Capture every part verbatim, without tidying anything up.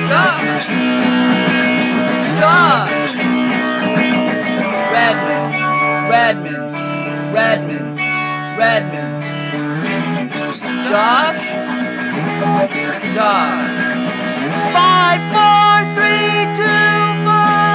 Josh! Josh! Redmond, Redmond, Redmond, Redmond. Josh? Josh. Five, four, three, two, five.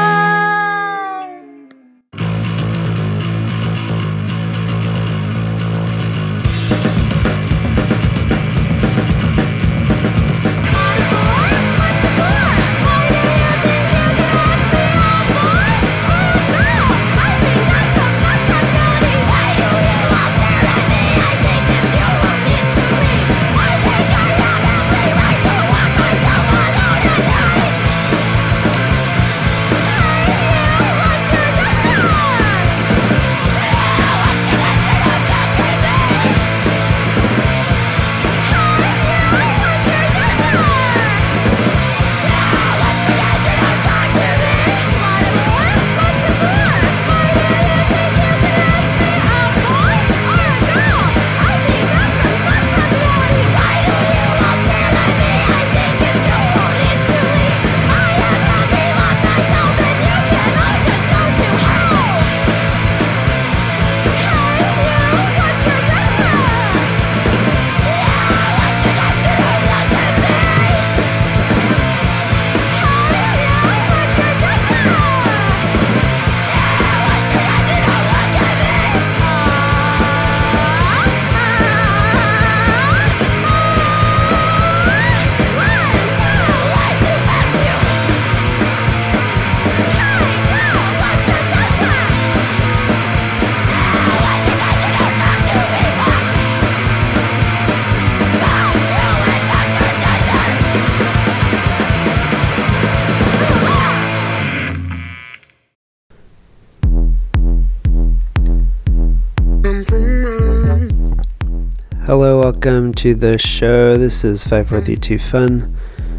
Hello, welcome to the show. This is five four three two Fun.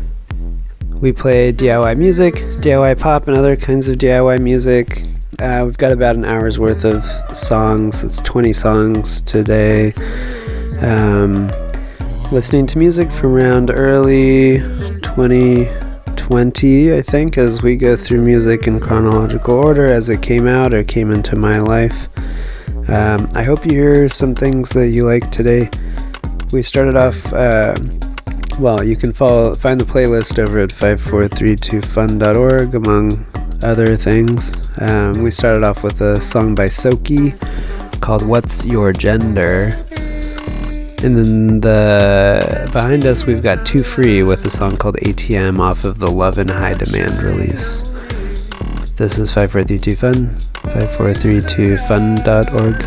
We play D I Y music, D I Y pop, and other kinds of D I Y music. Uh, we've got about an hour's worth of songs. It's twenty songs today. Um, listening to music from around early twenty twenty, I think, as we go through music in chronological order as it came out or came into my life. Um, I hope you hear some things that you like today. We started off, uh, well, you can follow, find the playlist over at five four three two fun dot org, among other things. Um, we started off with a song by Soki called What's Your Gender? And then the behind us, we've got Too Free with a song called A T M off of the Love and High Demand release. This is five four three two Fun, five four three two fun dot org.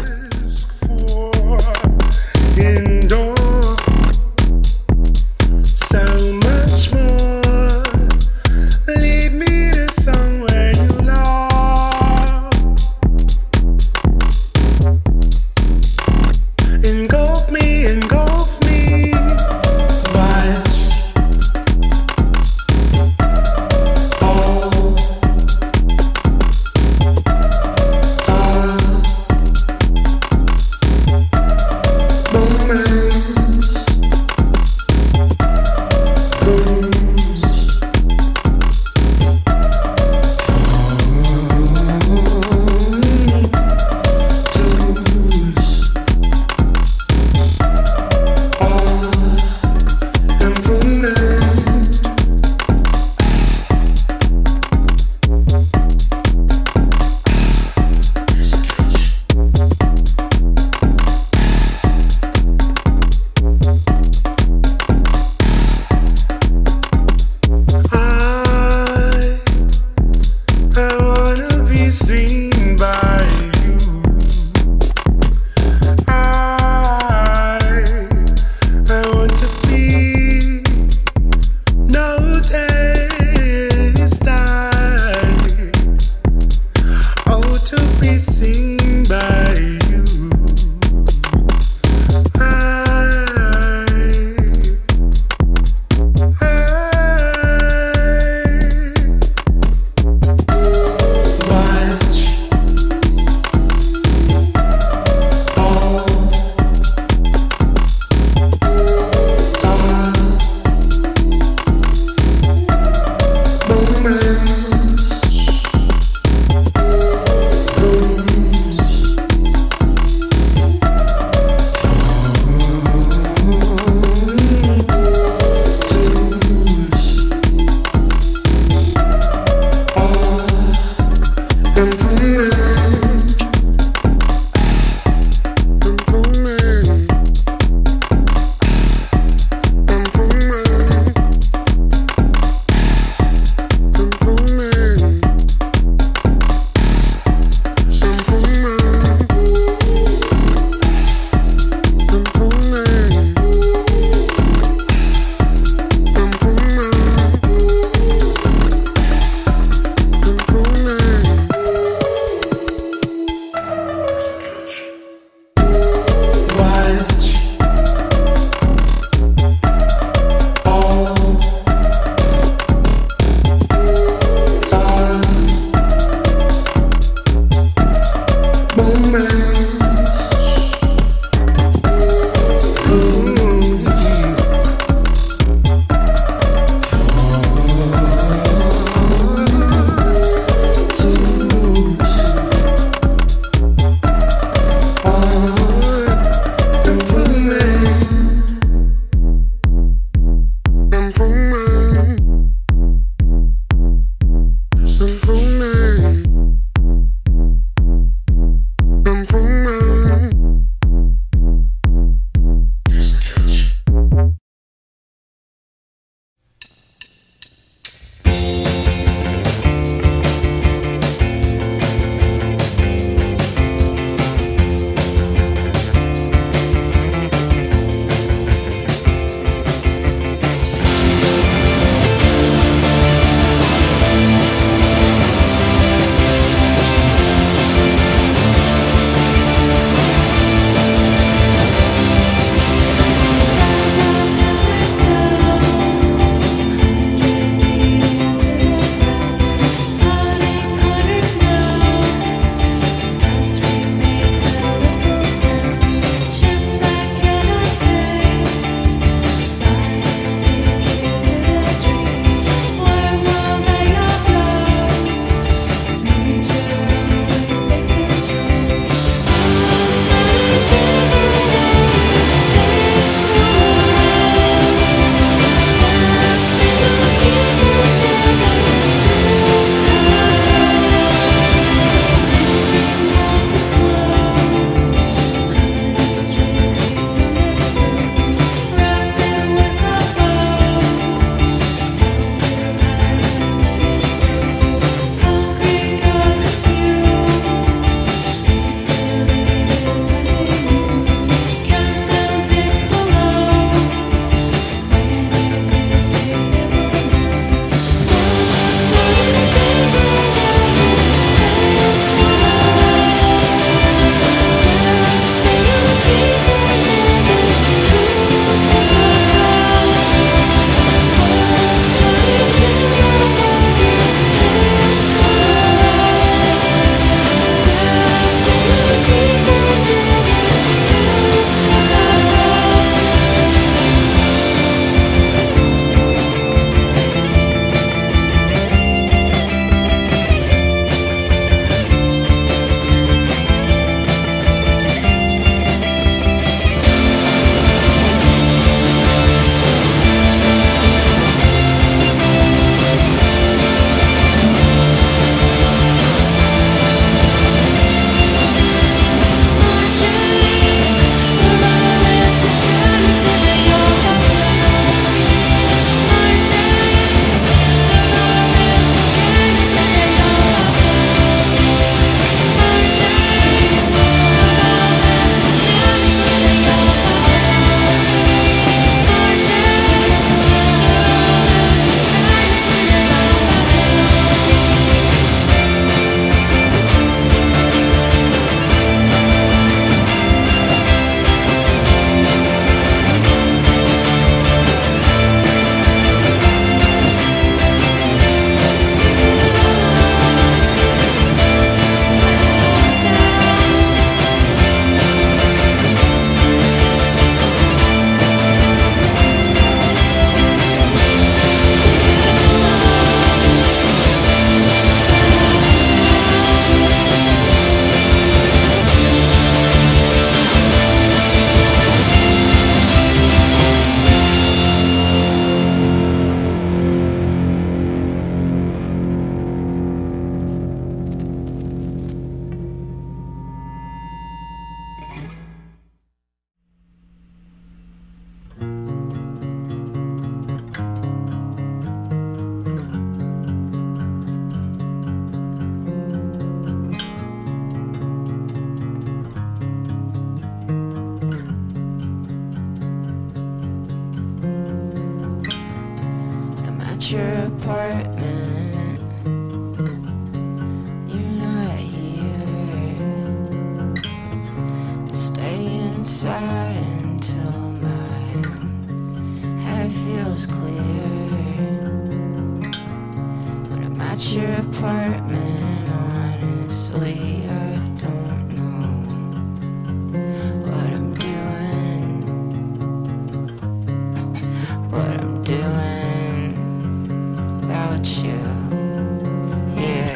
apartment. You're not here. Stay inside until my head feels clear. But I'm at your apartment, honestly, I don't know what I'm doing, what I'm doing without you here.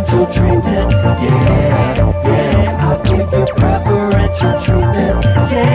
Yeah, yeah, I'll give you preferential treatment. Yeah.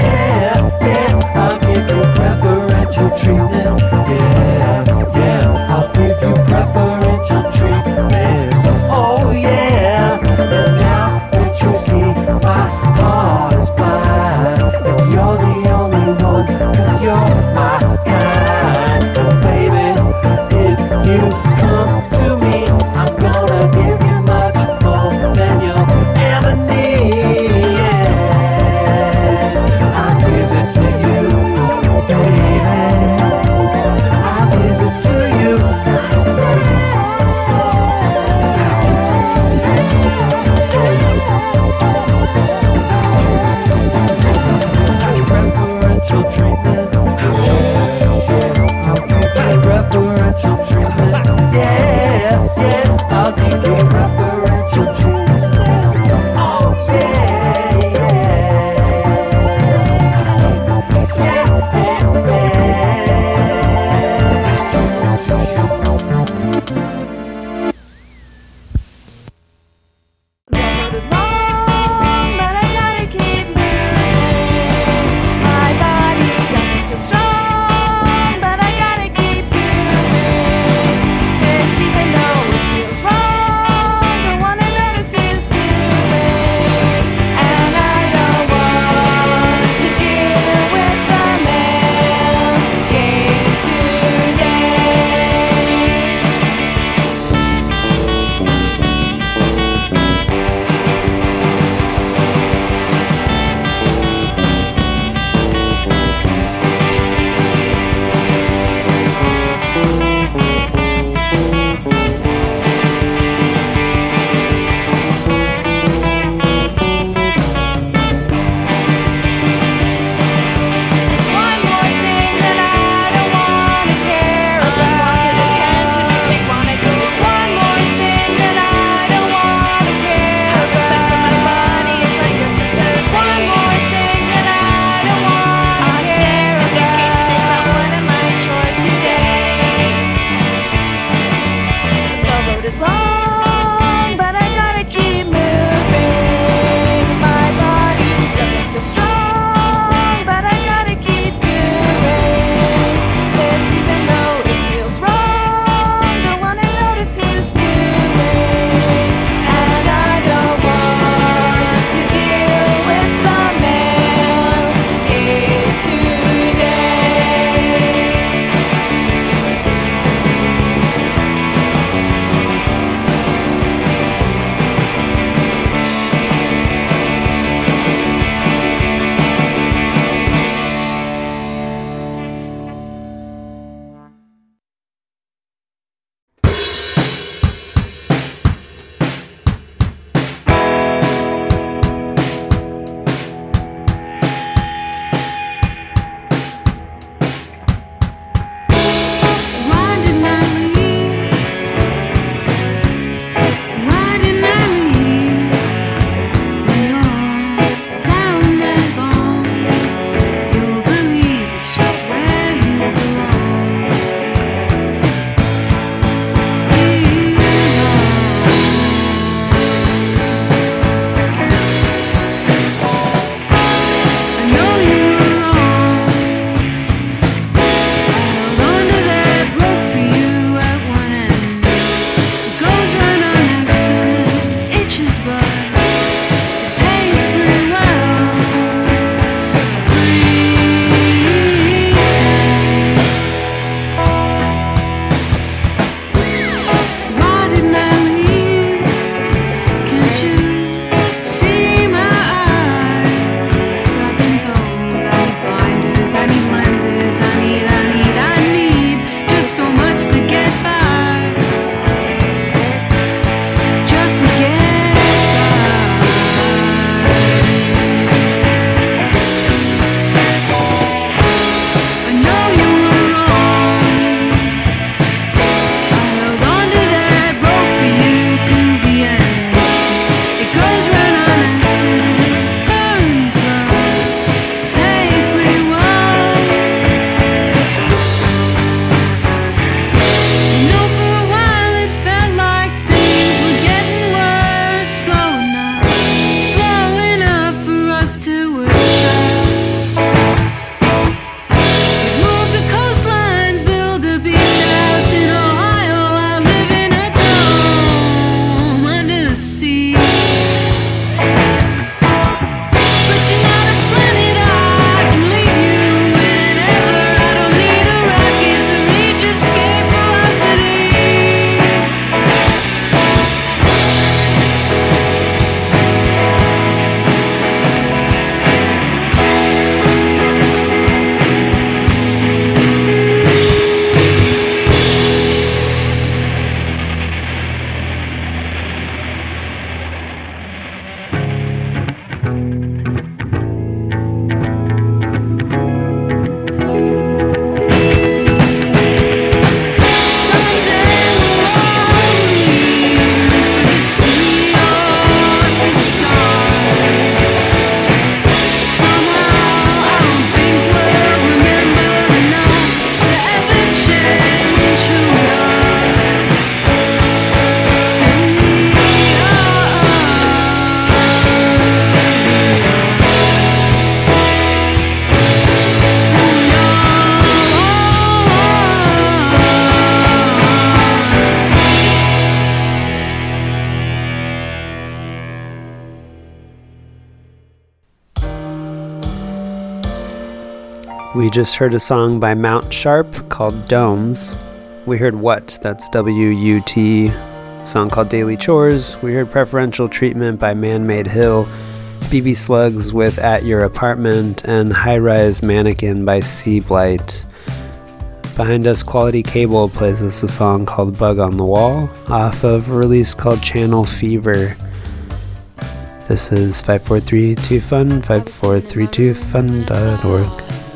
We just heard a song by Mount Sharp called Domes. We heard What, that's W U T, a song called Daily Chores. We heard Preferential Treatment by Man-Made Hill, B B Slugs with At Your Apartment, and High Rise Mannequin by Sea Blight. Behind us, Quality Cable plays us a song called Bug on the Wall off of a release called Channel Fever. This is five four three two fun, five four three two fun dot org.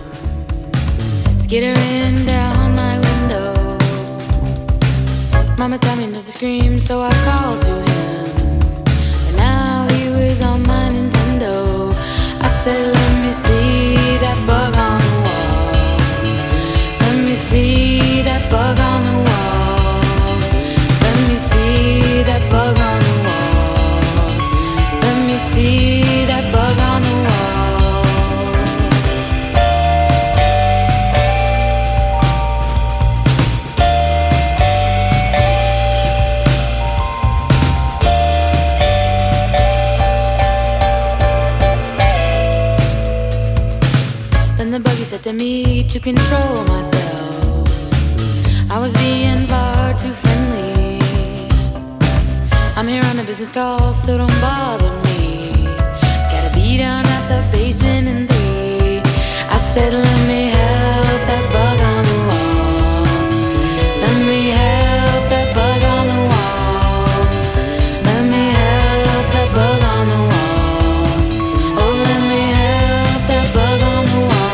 Skittering down my window, Mama told me not to scream, so I called to him. But now he was on my Nintendo. I said, let me see that bug on the wall. Let me see that bug on the wall. Let me see that bug on the wall. Let me see that bug on the wall. The buggy said to me to control myself. I was being far too friendly. I'm here on a business call, so don't bother me. Gotta be down at the basement in three. I said, let me help that bug on the wall. Let me help that bug on the wall. Let me help that bug on the wall. Oh, let me help that bug on the wall.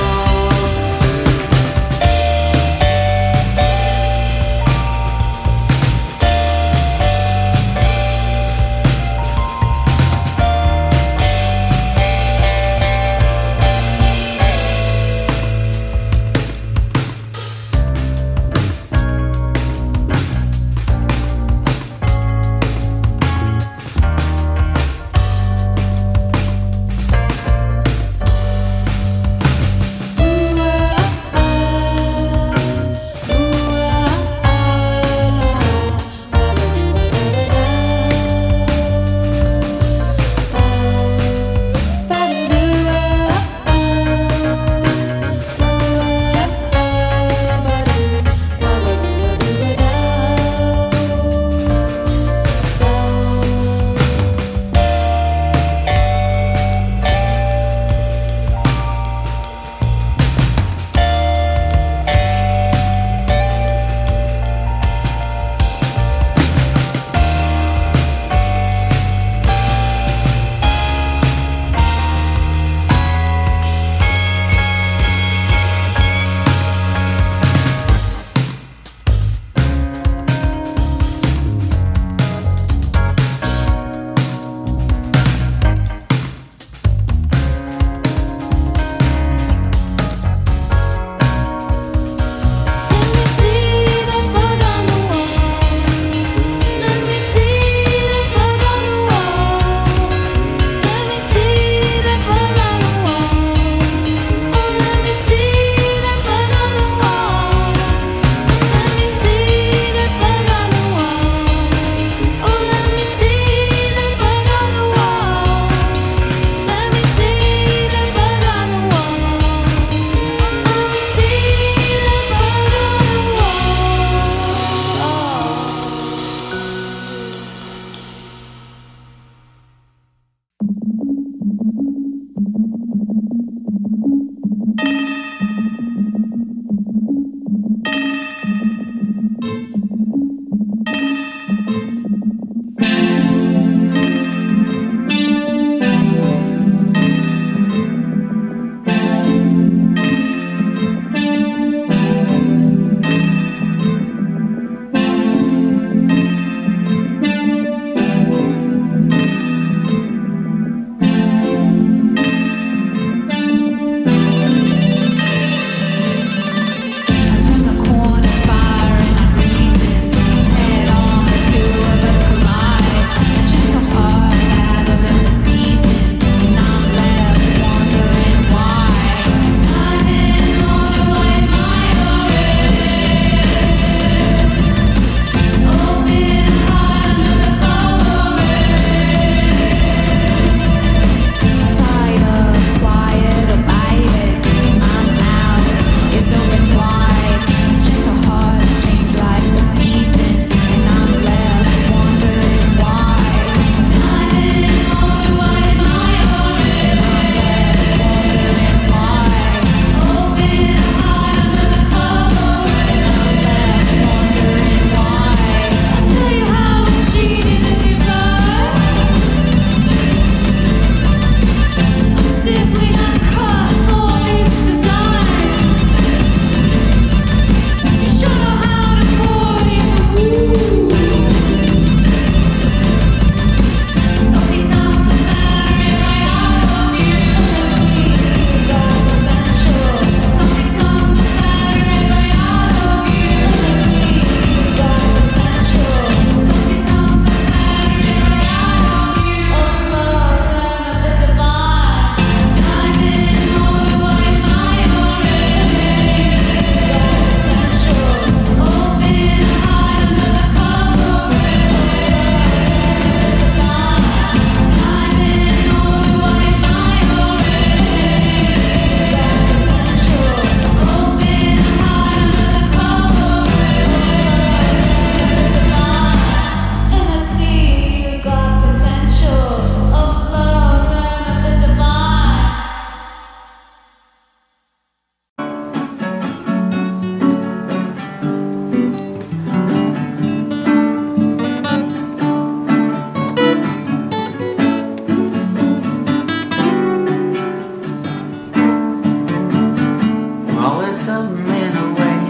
something in the way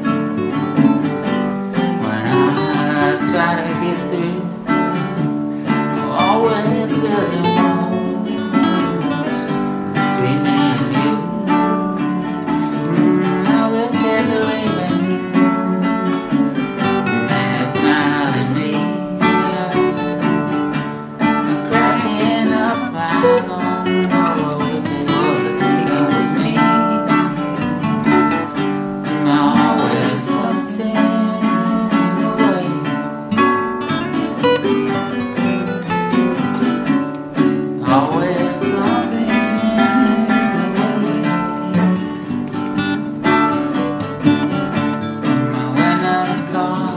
when I try to get through. Always building walls between me and you. Mm, I look at the raven, and it's smiling at me. I'm cracking up, I don't know if it was a thing that was me. And always something in the way. Always something in the way. I went out of the car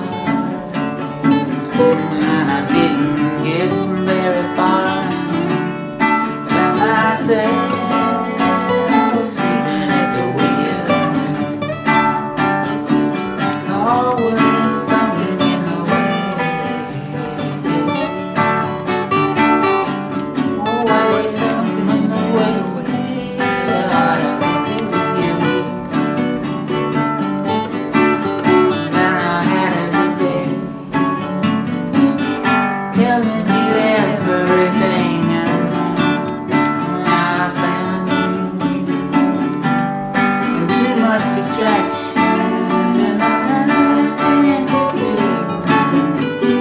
and I didn't get very far. And I said I was sleeping at the wheel. Always something in the way. Always something in the way. I don't think of you. Now I had a good day, telling you everything, and I found you. And too much distraction, and I can't get through.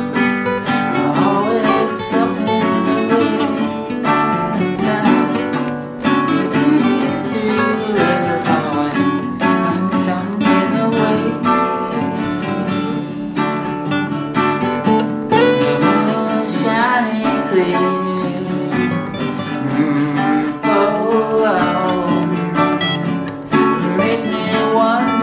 Always something in the way. Time I can't get through. There's always something in the way. The moon shining clear. Mm, oh, oh. Make me wonder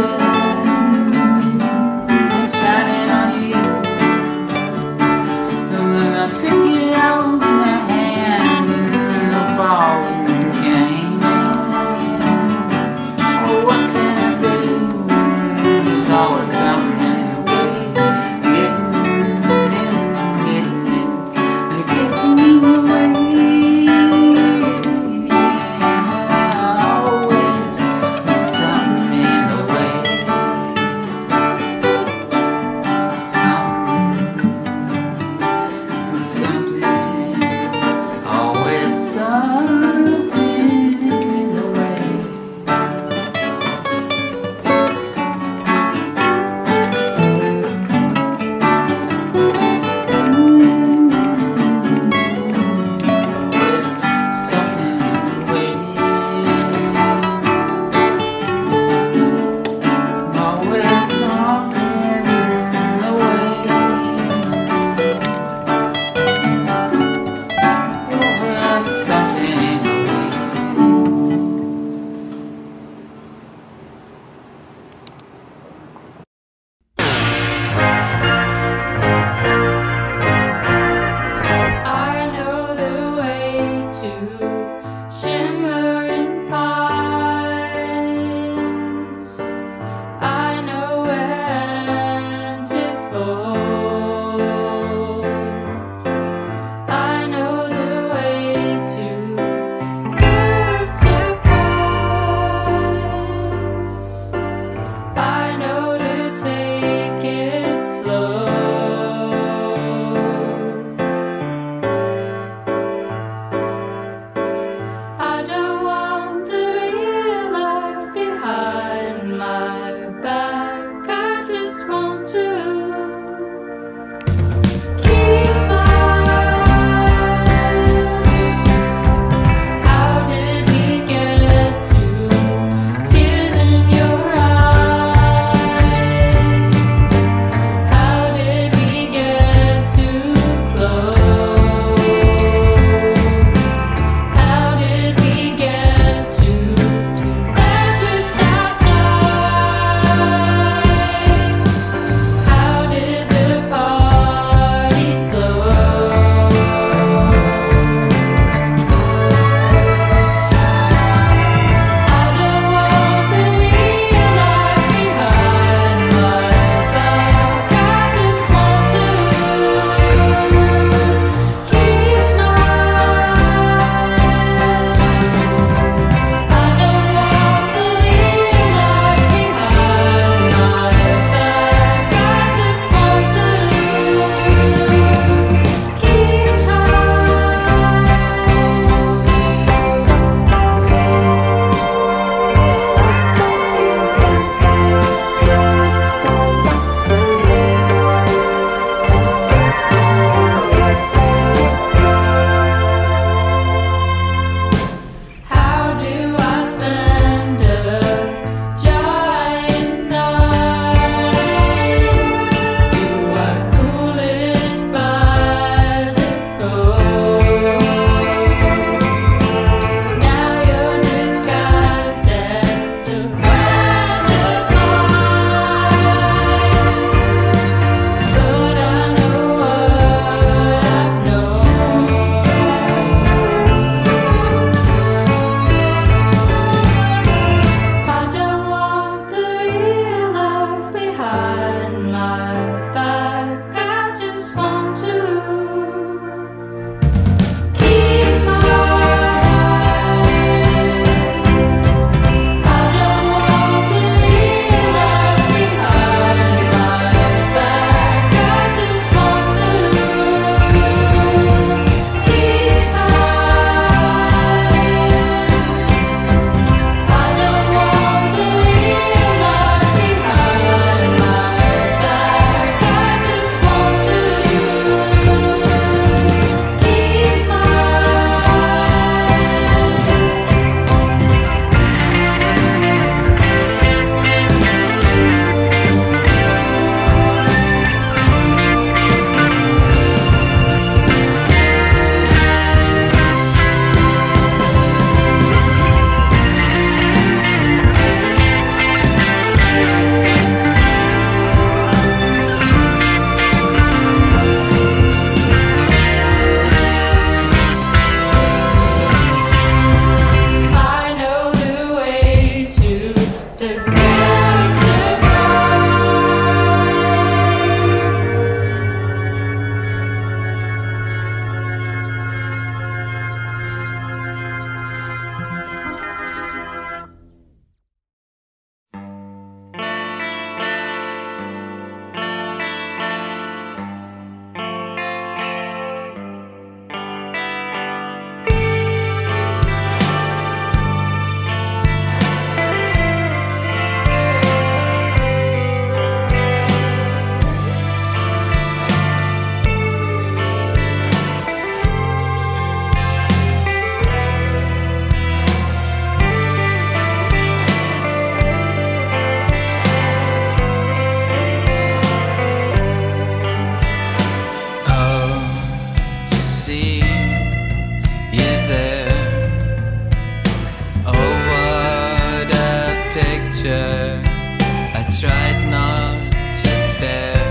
picture. I tried not to stare.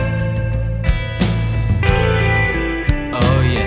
Oh yeah.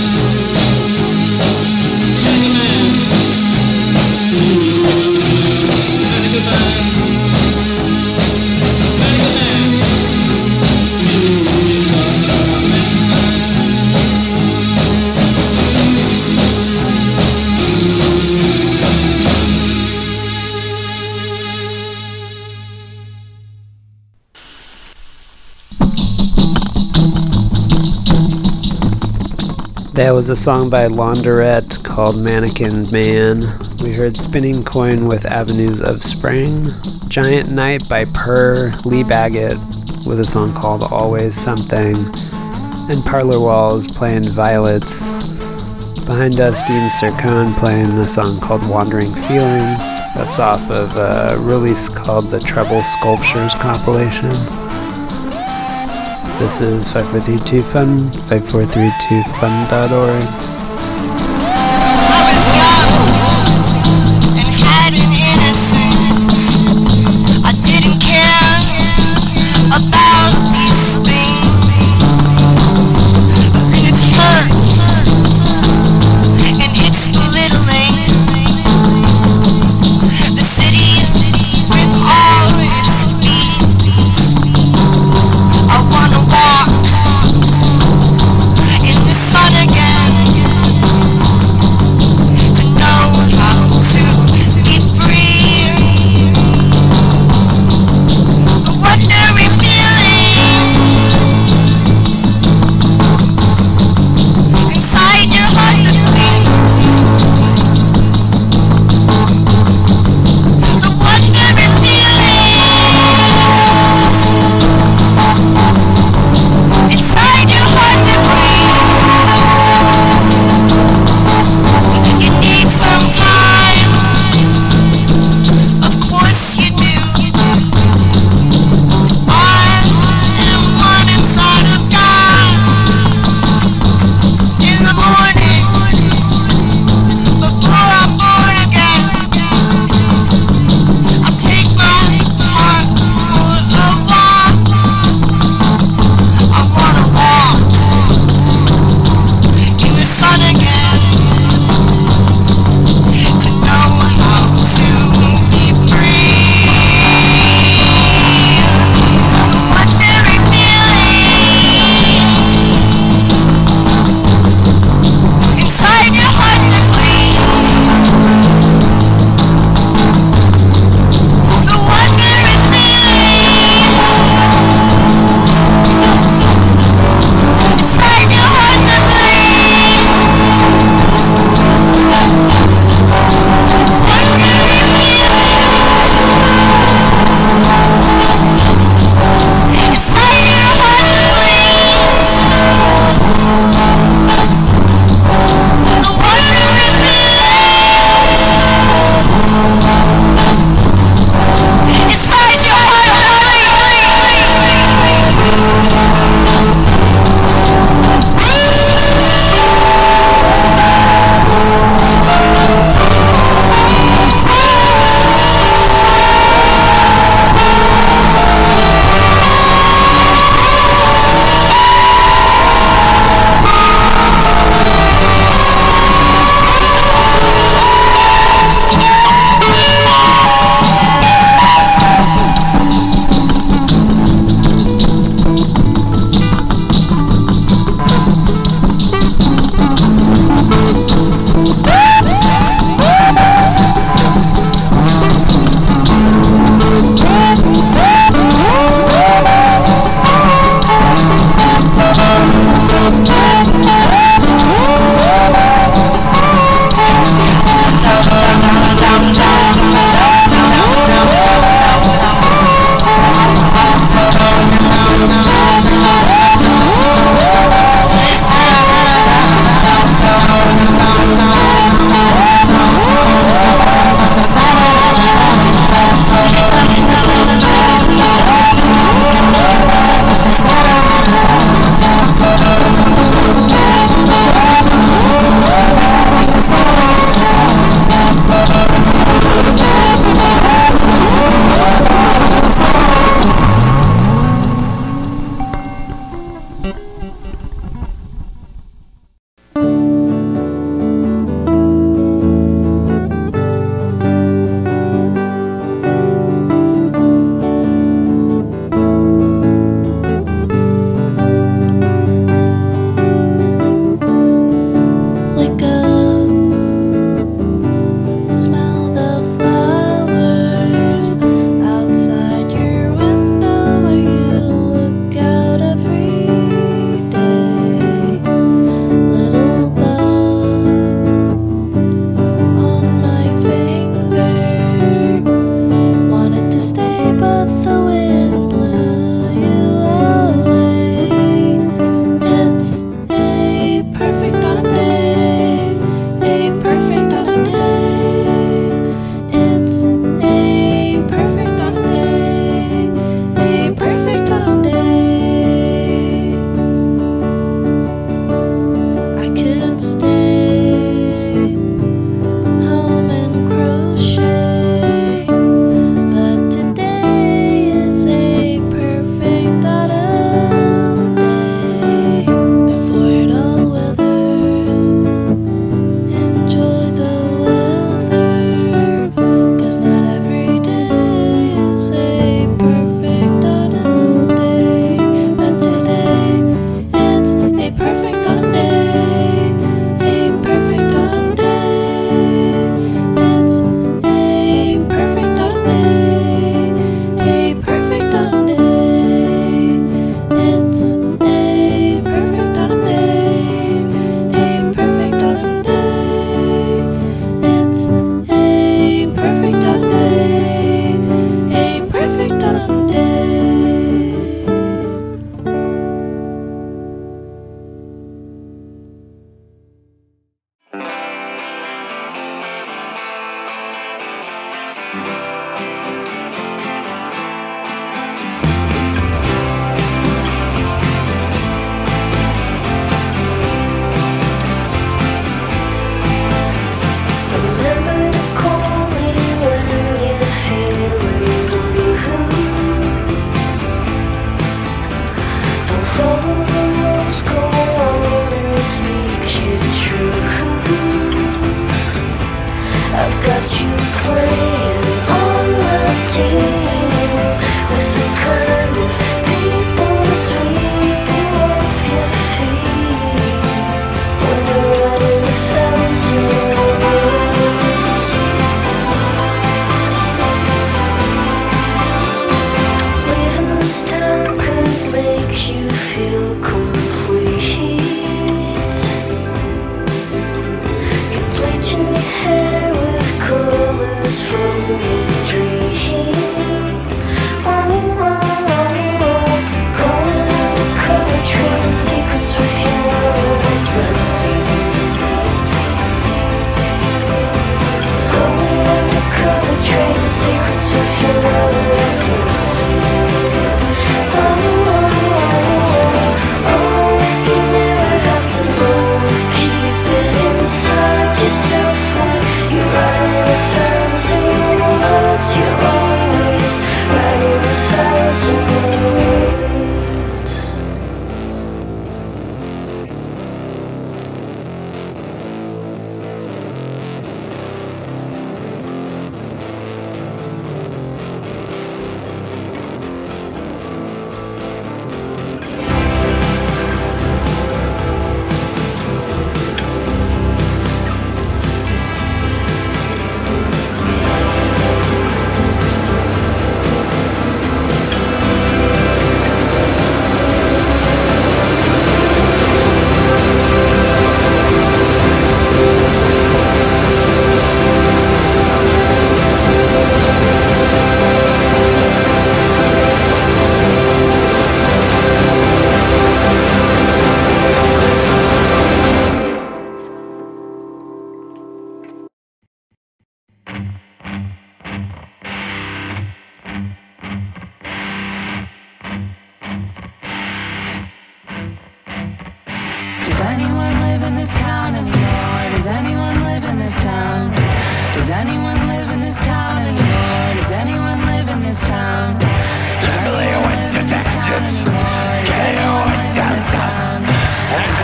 Thank you. That was a song by Laundrette called Mannequin Man. We heard Spinning Coin with Avenues of Spring. Giant Night by Purr, Lee Baggett with a song called Always Something. And Parlor Walls playing Violets. Behind us, Dean Sircone playing a song called Wandering Feeling. That's off of a release called the Treble Sculptures compilation. This is five four three two fun, five four three two fun dot org. I was young and had an innocence. I didn't care about these things. And it's hurt and it's belittling. The city with all its beats. I wanna walk in the sun again, to know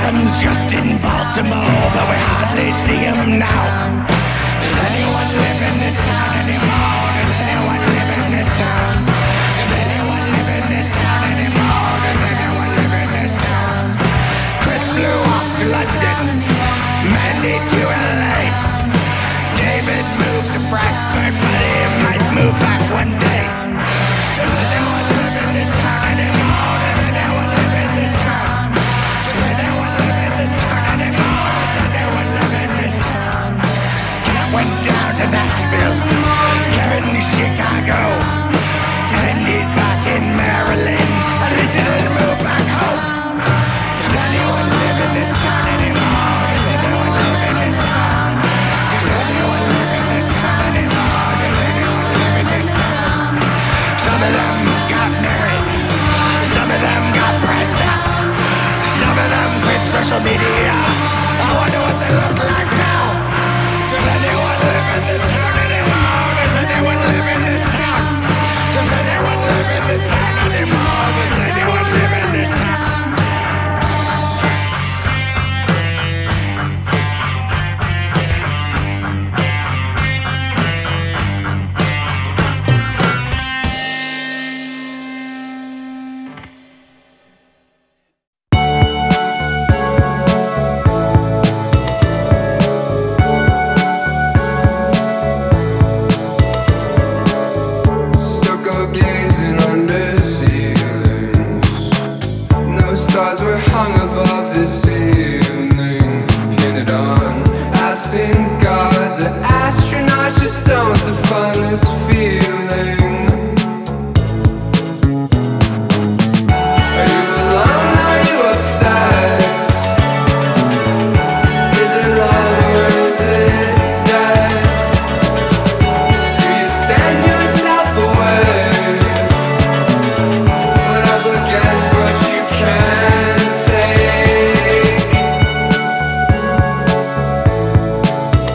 heavens just in Baltimore, but we hardly see him now. Does anyone live in this town anymore? Does anyone live in this town? Does anyone live in this town anymore? Does anyone live in this town? Chris flew off to London, Mandy to L A. David moved to Frankfurt, but he might move back one day. Does anyone live in this town anymore? Does anyone live in this town? Does anyone live in this town anymore? Does anyone live in this town? Cat went down to Nashville, Kevin to Chicago, and he's back in Maryland. At least he didn't move back home. Does anyone live in this town anymore? Does anyone live in this town? Does anyone live in this town anymore? Does anyone live in this town? Some of them got married, some of them got pressed out, some of them quit social media. I wonder what they look like now. Does anyone live in this town anymore? Does anyone live in this town? Does anyone live in this town anymore? Does anyone live in this town? Stuck gazing under ceilings. No stars were hung above this evening. Pinned on absent gods or astronauts just don't define this feeling. Are you alone? Are you upset? Is it love or is it death? Do you send yourself away when up against what you can't take?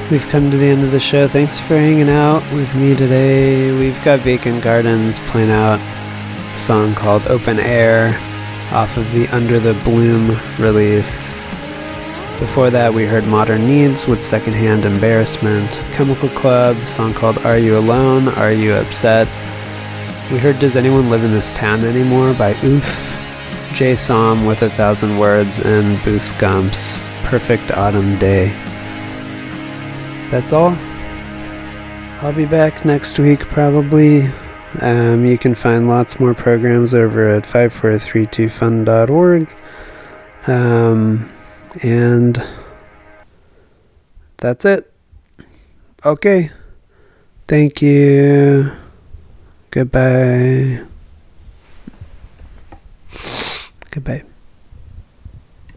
We've come to the end of the show. Thanks for hanging out with me today. We've got Vacant Gardens playing out a song called Open Air off of the Under the Bloom release. Before that, we heard Modern Needs with Secondhand Embarrassment. Chemical Club, a song called Are You Alone? Are You Upset? We heard Does Anyone Live in This Town Anymore by Oof. Jay Som with A Thousand Words, and Boost Gump's Perfect Autumn Day. That's all. I'll be back next week probably. Um, you can find lots more programs over at five four three two fun dot org. Um, and that's it. Okay. Thank you. Goodbye. Goodbye.